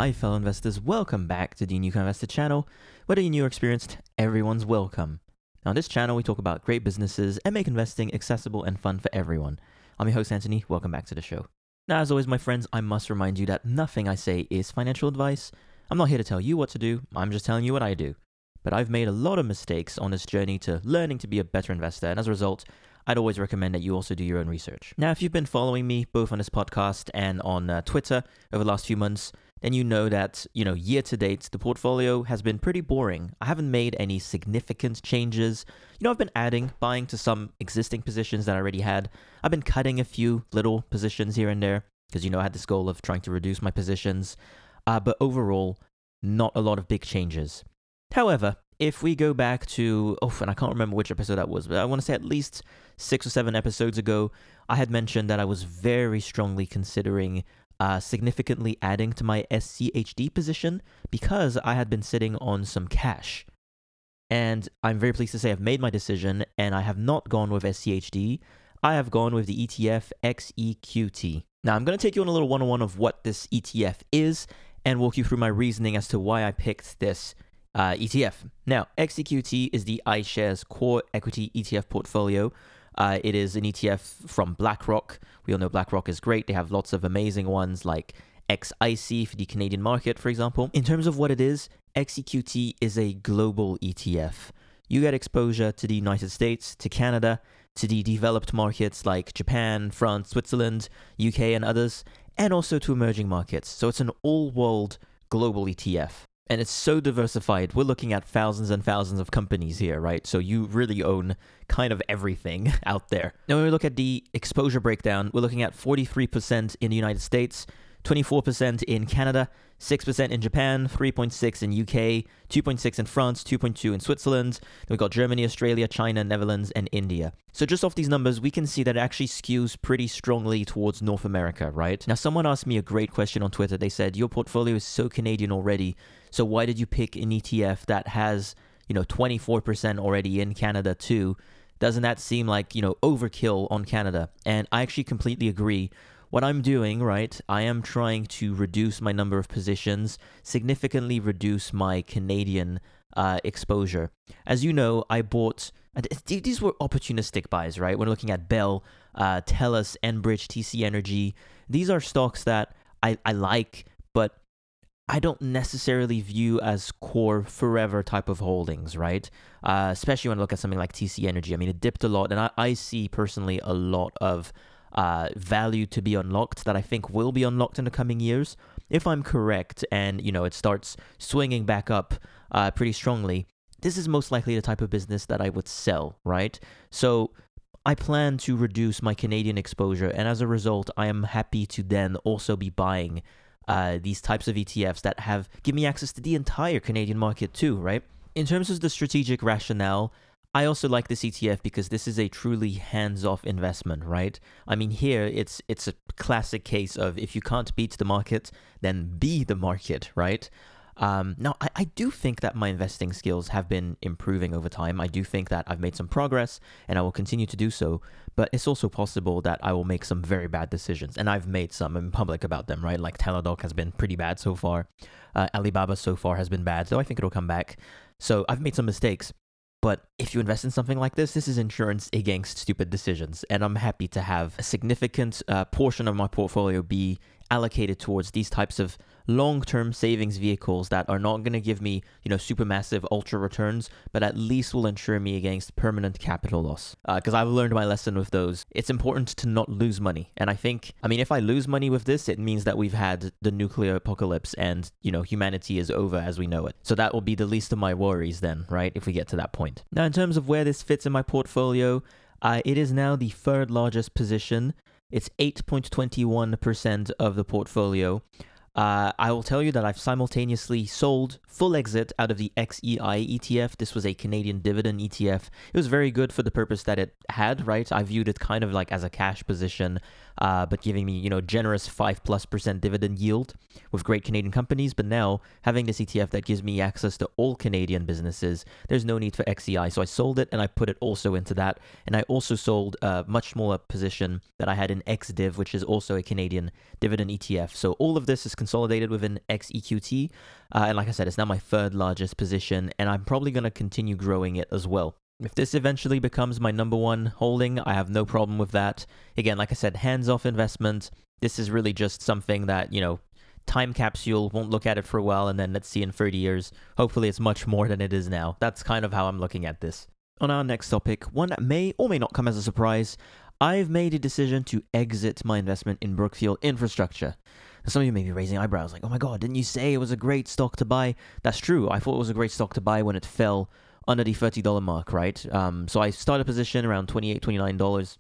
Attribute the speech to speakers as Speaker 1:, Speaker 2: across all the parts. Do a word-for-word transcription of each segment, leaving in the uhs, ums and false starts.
Speaker 1: Hi fellow investors, welcome back to the Newco Investor channel. Whether you're new or experienced, everyone's welcome. Now on this channel we talk about great businesses and make investing accessible and fun for everyone. I'm your host Anthony, welcome back to the show. Now as always my friends, I must remind you that nothing I say is financial advice. I'm not here to tell you what to do, I'm just telling you what I do. But I've made a lot of mistakes on this journey to learning to be a better investor, and as a result, I'd always recommend that you also do your own research. Now, if you've been following me both on this podcast and on uh, Twitter over the last few months, then you know that, you know, year to date, the portfolio has been pretty boring. I haven't made any significant changes. You know, I've been adding, buying to some existing positions that I already had. I've been cutting a few little positions here and there because, you know, I had this goal of trying to reduce my positions. Uh, but overall, not a lot of big changes. However, if we go back to, oh, and I can't remember which episode that was, but I want to say at least six or seven episodes ago, I had mentioned that I was very strongly considering uh, significantly adding to my S C H D position because I had been sitting on some cash. And I'm very pleased to say I've made my decision and I have not gone with S C H D. I have gone with the E T F X E Q T. Now, I'm going to take you on a little one-on-one of what this E T F is and walk you through my reasoning as to why I picked this Uh, E T F. Now, X E Q T is the iShares Core Equity E T F portfolio. Uh, it is an E T F from BlackRock. We all know BlackRock is great. They have lots of amazing ones like X I C for the Canadian market, for example. In terms of what it is, X E Q T is a global E T F. You get exposure to the United States, to Canada, to the developed markets like Japan, France, Switzerland, U K, and others, and also to emerging markets. So it's an all-world global E T F. And it's so diversified. We're looking at thousands and thousands of companies here, right? So you really own kind of everything out there. Now, when we look at the exposure breakdown, we're looking at forty-three percent in the United States, twenty-four percent in Canada, six percent in Japan, three point six percent in U K, two point six percent in France, two point two percent in Switzerland. Then we've got Germany, Australia, China, Netherlands, and India. So just off these numbers, we can see that it actually skews pretty strongly towards North America, right? Now, someone asked me a great question on Twitter. They said, your portfolio is so Canadian already, so why did you pick an E T F that has, you know, twenty-four percent already in Canada too? Doesn't that seem like, you know, overkill on Canada? And I actually completely agree. What I'm doing, right, I am trying to reduce my number of positions, significantly reduce my Canadian uh, exposure. As you know, I bought, these were opportunistic buys, right? We're looking at Bell, uh, TELUS, Enbridge, T C Energy. These are stocks that I, I like, but I don't necessarily view as core forever type of holdings, right? Uh, especially when I look at something like T C Energy. I mean, it dipped a lot, and I, I see personally a lot of Uh, value to be unlocked that I think will be unlocked in the coming years. If I'm correct and, you know, it starts swinging back up uh, pretty strongly, this is most likely the type of business that I would sell, right? So I plan to reduce my Canadian exposure, and as a result, I am happy to then also be buying uh, these types of E T Fs that have give me access to the entire Canadian market too, right? In terms of the strategic rationale, I also like this E T F because this is a truly hands-off investment, right? I mean, here it's it's a classic case of if you can't beat the market, then be the market, right? Um, now, I, I do think that my investing skills have been improving over time. I do think that I've made some progress and I will continue to do so, but it's also possible that I will make some very bad decisions, and I've made some in public about them, right? Like Teladoc has been pretty bad so far. Uh, Alibaba so far has been bad, so I think it'll come back. So I've made some mistakes. But if you invest in something like this, this is insurance against stupid decisions. And I'm happy to have a significant uh, portion of my portfolio be allocated towards these types of long-term savings vehicles that are not going to give me, you know, supermassive ultra returns, but at least will insure me against permanent capital loss. Because uh, I've learned my lesson with those. It's important to not lose money. And I think, I mean, if I lose money with this, it means that we've had the nuclear apocalypse and, you know, humanity is over as we know it. So that will be the least of my worries then, right? If we get to that point. Now, in terms of where this fits in my portfolio, uh, it is now the third largest position. It's eight point two one percent of the portfolio. Uh, I will tell you that I've simultaneously sold full exit out of the X E I E T F. This was a Canadian dividend E T F. It was very good for the purpose that it had, right? I viewed it kind of like as a cash position. uh, but giving me, you know, generous five plus percent dividend yield with great Canadian companies. But now having this E T F that gives me access to all Canadian businesses, there's no need for X E I. So I sold it and I put it also into that. And I also sold a much smaller position that I had in X Div, which is also a Canadian dividend E T F. So all of this is consolidated within X E Q T. Uh, and like I said, it's now my third largest position, and I'm probably going to continue growing it as well. If this eventually becomes my number one holding, I have no problem with that. Again, like I said, hands-off investment. This is really just something that, you know, time capsule, won't look at it for a while, and then let's see in thirty years. Hopefully it's much more than it is now. That's kind of how I'm looking at this. On our next topic, one that may or may not come as a surprise, I've made a decision to exit my investment in Brookfield Infrastructure. Now, some of you may be raising eyebrows like, oh my god, didn't you say it was a great stock to buy? That's true. I thought it was a great stock to buy when it fell under the thirty dollars mark, right? Um, so I started a position around twenty-eight dollars, twenty-nine dollars.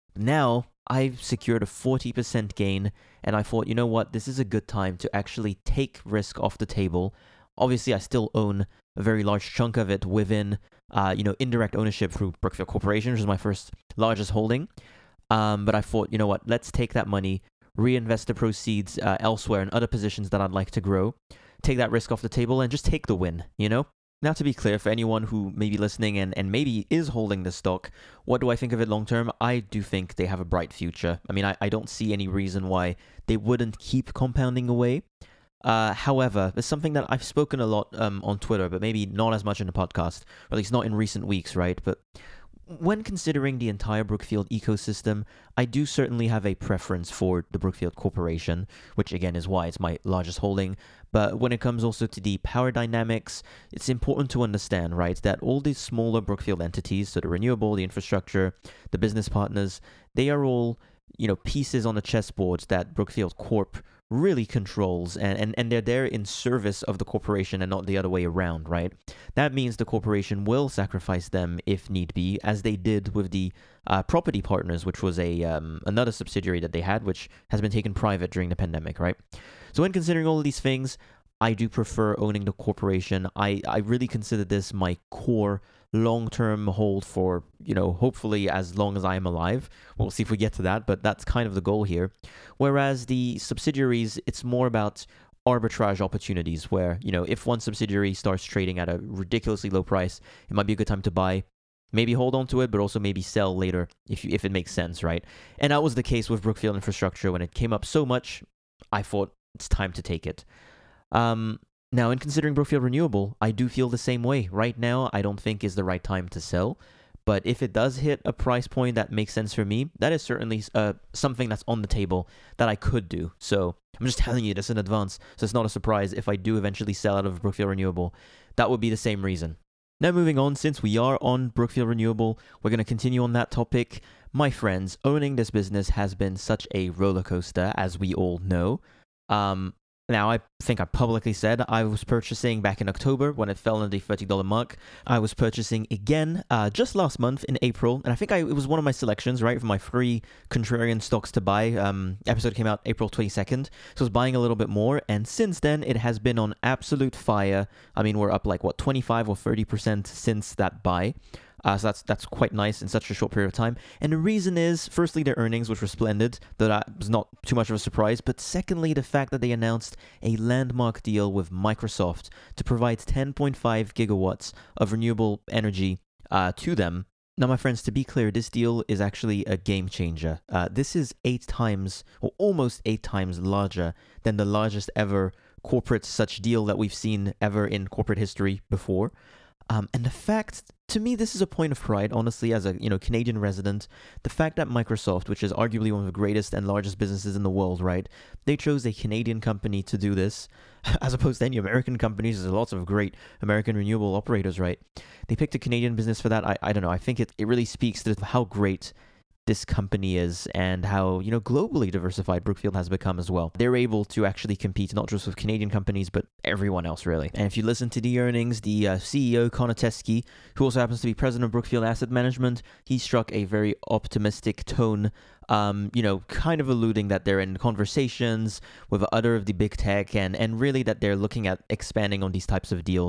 Speaker 1: Now I've secured a forty percent gain, and I thought, you know what, this is a good time to actually take risk off the table. Obviously, I still own a very large chunk of it within, uh, you know, indirect ownership through Brookfield Corporation, which is my first largest holding. Um, but I thought, you know what, let's take that money, reinvest the proceeds uh, elsewhere in other positions that I'd like to grow, take that risk off the table, and just take the win, you know? Now, to be clear, for anyone who may be listening and, and maybe is holding this stock, what do I think of it long term? I do think they have a bright future. I mean, I, I don't see any reason why they wouldn't keep compounding away. Uh, however, there's something that I've spoken a lot um, on Twitter, but maybe not as much in the podcast, or at least not in recent weeks, right? But when considering the entire Brookfield ecosystem, I do certainly have a preference for the Brookfield Corporation, which again is why it's my largest holding. But when it comes also to the power dynamics, it's important to understand, right, that all these smaller Brookfield entities, so the renewable, the infrastructure, the business partners, they are all, you know, pieces on the chessboard that Brookfield Corp really controls, and, and, and they're there in service of the corporation and not the other way around, right? That means the corporation will sacrifice them if need be, as they did with the uh, Property Partners, which was a um, another subsidiary that they had, which has been taken private during the pandemic, right? So when considering all of these things, I do prefer owning the corporation. I, I really consider this my core long-term hold for, you know, hopefully as long as I am alive. We'll see if we get to that, but that's kind of the goal here. Whereas the subsidiaries, it's more about arbitrage opportunities where, you know, if one subsidiary starts trading at a ridiculously low price, it might be a good time to buy. Maybe hold on to it, but also maybe sell later if you, if it makes sense, right? And that was the case with Brookfield Infrastructure. When it came up so much, I thought it's time to take it. Um, Now, in considering Brookfield Renewable, I do feel the same way. Right now, I don't think is the right time to sell. But if it does hit a price point that makes sense for me, that is certainly uh, something that's on the table that I could do. So I'm just telling you this in advance, so it's not a surprise if I do eventually sell out of Brookfield Renewable. That would be the same reason. Now, moving on, since we are on Brookfield Renewable, we're going to continue on that topic. My friends, owning this business has been such a roller coaster, as we all know. Um... Now, I think I publicly said I was purchasing back in October when it fell under the thirty dollars mark. I was purchasing again uh, just last month in April, and I think I, it was one of my selections, right, for my free contrarian stocks to buy. Um, episode came out April twenty-second, so I was buying a little bit more, and since then, it has been on absolute fire. I mean, we're up like, what, twenty-five or thirty percent since that buy. Uh, so that's that's quite nice in such a short period of time. And the reason is, firstly, their earnings, which were splendid, though that was not too much of a surprise. But secondly, the fact that they announced a landmark deal with Microsoft to provide ten point five gigawatts of renewable energy uh, to them. Now, my friends, to be clear, this deal is actually a game changer. Uh, this is eight times, or almost eight times larger than the largest ever corporate such deal that we've seen ever in corporate history before. Um, and the fact, to me, this is a point of pride, honestly, as a you know Canadian resident. The fact that Microsoft, which is arguably one of the greatest and largest businesses in the world, right, they chose a Canadian company to do this, as opposed to any American companies. There's lots of great American renewable operators, right? They picked a Canadian business for that. I, I don't know. I think it, it really speaks to how great this company is and how, you know, globally diversified Brookfield has become as well. They're able to actually compete not just with Canadian companies, but everyone else, really. And if you listen to the earnings, the uh, C E O, Connor Teskey, who also happens to be president of Brookfield Asset Management, he struck a very optimistic tone, um, you know, kind of alluding that they're in conversations with other of the big tech and, and really that they're looking at expanding on these types of deals.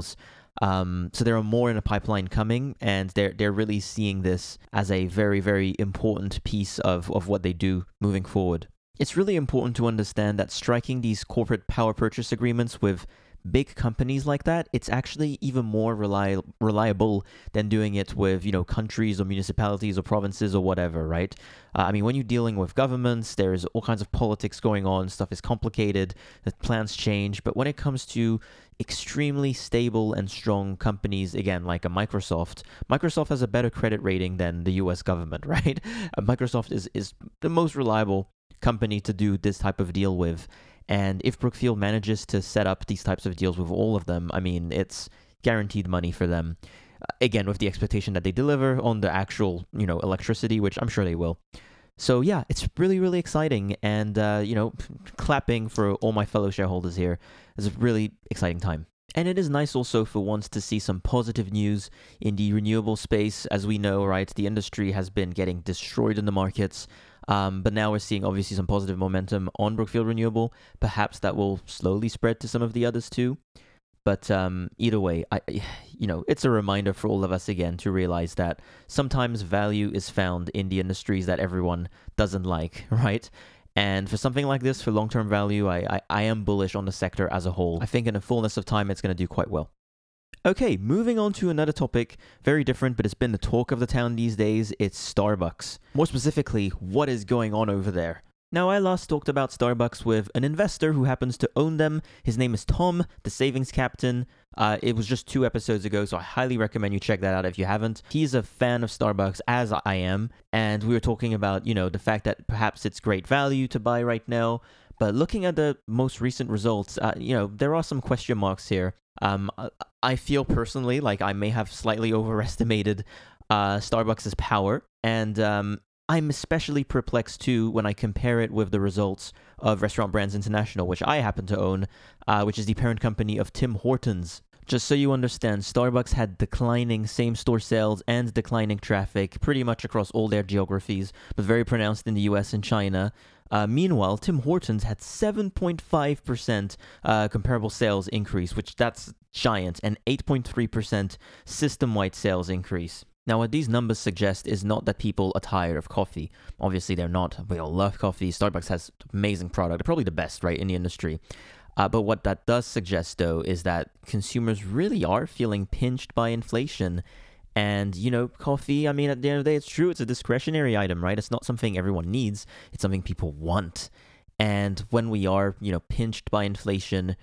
Speaker 1: Um, so there are more in the pipeline coming, and they're they're really seeing this as a very, very important piece of, of what they do moving forward. It's really important to understand that striking these corporate power purchase agreements with big companies like that, it's actually even more reli- reliable than doing it with, you know, countries or municipalities or provinces or whatever, right? Uh, I mean, when you're dealing with governments, there's all kinds of politics going on, stuff is complicated, the plans change, but when it comes to extremely stable and strong companies, again, like a Microsoft, Microsoft has a better credit rating than the U S government, right? Uh, Microsoft is, is the most reliable company to do this type of deal with. And if Brookfield manages to set up these types of deals with all of them, I mean, it's guaranteed money for them. Uh, again, with the expectation that they deliver on the actual, you know, electricity, which I'm sure they will. So yeah, it's really, really exciting. And, uh, you know, clapping for all my fellow shareholders here. It's a really exciting time. And it is nice also for once to see some positive news in the renewable space. As we know, right, the industry has been getting destroyed in the markets. Um, but now we're seeing obviously some positive momentum on Brookfield Renewable. Perhaps that will slowly spread to some of the others too. But um, either way, I, you know, it's a reminder for all of us again to realize that sometimes value is found in the industries that everyone doesn't like, right? And for something like this, for long-term value, I, I, I am bullish on the sector as a whole. I think in the fullness of time, it's going to do quite well. Okay, moving on to another topic, very different, but it's been the talk of the town these days. It's Starbucks. More specifically, what is going on over there? Now, I last talked about Starbucks with an investor who happens to own them. His name is Tom, the savings captain. Uh, it was just two episodes ago, so I highly recommend you check that out if you haven't. He's a fan of Starbucks, as I am, and we were talking about, you know, the fact that perhaps it's great value to buy right now. But looking at the most recent results, uh, you know, there are some question marks here. Um, I feel personally like I may have slightly overestimated uh, Starbucks' power, and um, I'm especially perplexed too when I compare it with the results of Restaurant Brands International, which I happen to own, uh, which is the parent company of Tim Hortons. Just so you understand, Starbucks had declining same-store sales and declining traffic pretty much across all their geographies, but very pronounced in the U S and China. Uh, meanwhile, Tim Hortons had seven point five percent uh, comparable sales increase, which that's giant, and eight point three percent system-wide sales increase. Now, what these numbers suggest is not that people are tired of coffee. Obviously, they're not. We all love coffee. Starbucks has amazing product. They're probably the best, right, in the industry. Uh, but what that does suggest, though, is that consumers really are feeling pinched by inflation. And, you know, coffee, I mean, at the end of the day, it's true. It's a discretionary item, right? It's not something everyone needs. It's something people want. And when we are, you know, pinched by inflation,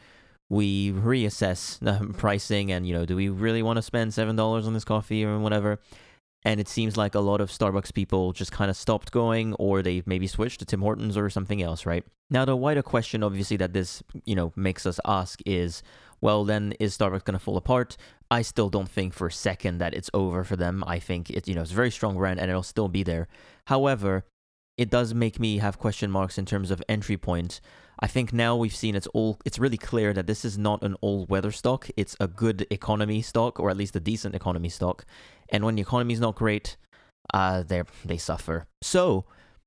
Speaker 1: we reassess the pricing and, you know, do we really want to spend seven dollars on this coffee or whatever? And it seems like a lot of Starbucks people just kind of stopped going, or they maybe switched to Tim Hortons or something else, right? Now, the wider question, obviously, that this, you know, makes us ask is, well, then is Starbucks going to fall apart? I still don't think for a second that it's over for them. I think it, you know, it's a very strong brand and it'll still be there. However, it does make me have question marks in terms of entry point. I think now we've seen it's all, it's really clear that this is not an all-weather stock. It's a good economy stock, or at least a decent economy stock. And when the economy is not great, uh, they they suffer. So,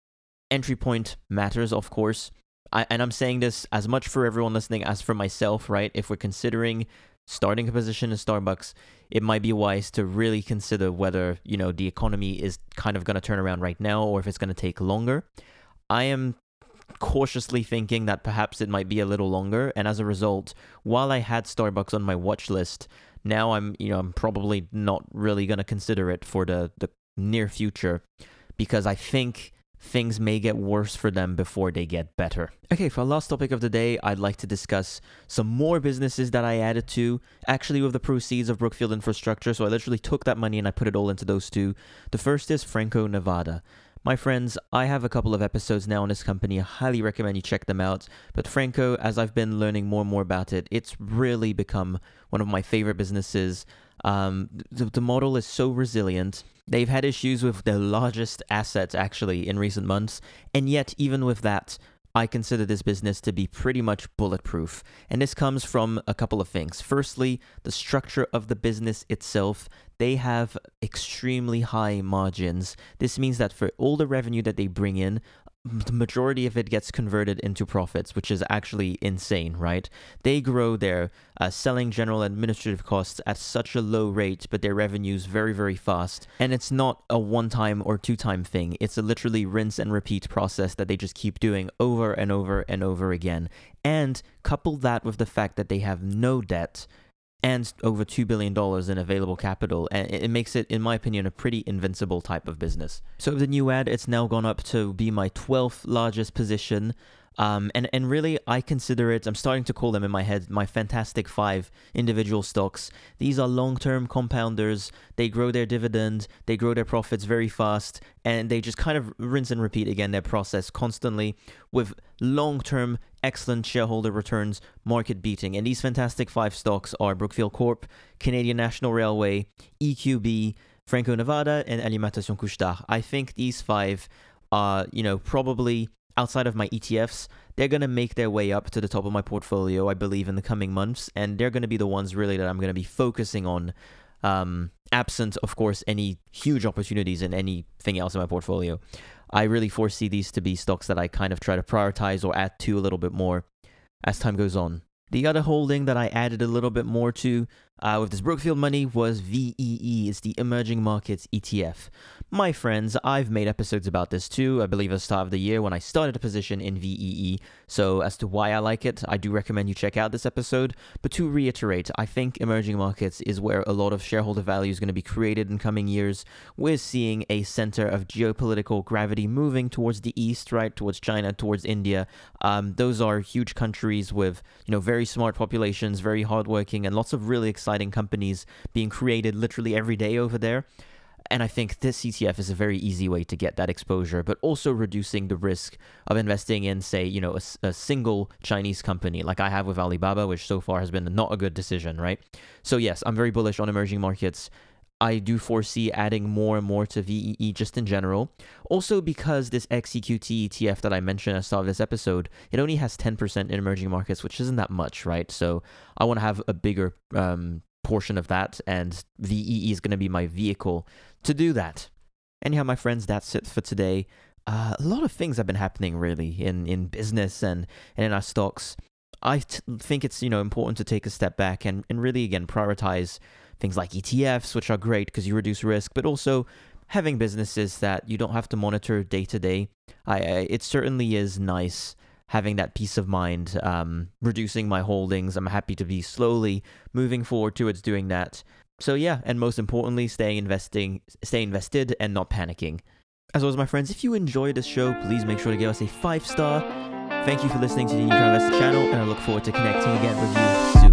Speaker 1: entry point matters, of course. I, and I'm saying this as much for everyone listening as for myself, right? If we're considering starting a position in Starbucks, it might be wise to really consider whether, you know, the economy is kind of going to turn around right now or if it's going to take longer. I am cautiously thinking that perhaps it might be a little longer, and as a result, while I had Starbucks on my watch list, now I'm, you know, I'm probably not really going to consider it for the, the near future, because I think things may get worse for them before they get better. Okay, for our last topic of the day, I'd like to discuss some more businesses that I added to, actually with the proceeds of Brookfield Infrastructure. So I literally took that money and I put it all into those two. The first is Franco-Nevada. My friends, I have a couple of episodes now on this company. I highly recommend you check them out. But Franco, as I've been learning more and more about it, it's really become one of my favorite businesses. Um, the, the model is so resilient. They've had issues with their largest assets, actually, in recent months. And yet, even with that, I consider this business to be pretty much bulletproof. And this comes from a couple of things. Firstly, the structure of the business itself. They have extremely high margins. This means that for all the revenue that they bring in, the majority of it gets converted into profits, which is actually insane, right? They grow their uh, selling, general, administrative costs at such a low rate, but their revenues very, very fast. And it's not a one-time or two-time thing. It's a literally rinse and repeat process that they just keep doing over and over and over again. And couple that with the fact that they have no debt and over two billion dollars in available capital, and it makes it, in my opinion, a pretty invincible type of business. So the new ad, it's now gone up to be my twelfth largest position. Um, and, and really, I consider it, I'm starting to call them in my head, my fantastic five individual stocks. These are long-term compounders. They grow their dividend, they grow their profits very fast, and they just kind of rinse and repeat again their process constantly with long-term excellent shareholder returns, market beating. And these fantastic five stocks are Brookfield Corp, Canadian National Railway, E Q B, Franco-Nevada, and Alimentation Couche-Tard. I think these five are, you know, probably outside of my E T Fs, they're going to make their way up to the top of my portfolio, I believe, in the coming months. And they're going to be the ones really that I'm going to be focusing on, um, absent, of course, any huge opportunities in anything else in my portfolio. I really foresee these to be stocks that I kind of try to prioritize or add to a little bit more as time goes on. The other holding that I added a little bit more to uh, with this Brookfield money was V E E. It's the Emerging Markets E T F. My friends, I've made episodes about this too, I believe at the start of the year when I started a position in V E E. So as to why I like it, I do recommend you check out this episode. But to reiterate, I think emerging markets is where a lot of shareholder value is going to be created in coming years. We're seeing a center of geopolitical gravity moving towards the east, right, towards China, towards India. Um, those are huge countries with, you know, very smart populations, very hardworking, and lots of really exciting companies being created literally every day over there. And I think this E T F is a very easy way to get that exposure, but also reducing the risk of investing in, say, you know, a, a single Chinese company like I have with Alibaba, which so far has been not a good decision, right? So yes, I'm very bullish on emerging markets. I do foresee adding more and more to V E E just in general. Also because this X E Q T E T F that I mentioned at the start of this episode, it only has ten percent in emerging markets, which isn't that much, right? So I want to have a bigger um, portion of that, and V E E is going to be my vehicle to do that. Anyhow, my friends, that's it for today. Uh, a lot of things have been happening really in, in business and, and in our stocks. I t- think it's, you know, important to take a step back and, and really, again, prioritize things like E T Fs, which are great because you reduce risk, but also having businesses that you don't have to monitor day to day. I, I it certainly is nice having that peace of mind, um, reducing my holdings. I'm happy to be slowly moving forward towards doing that. So yeah, and most importantly, staying investing, stay invested and not panicking. As always, my friends, if you enjoyed this show, please make sure to give us a five star. Thank you for listening to the New Car Investor channel, and I look forward to connecting again with you soon.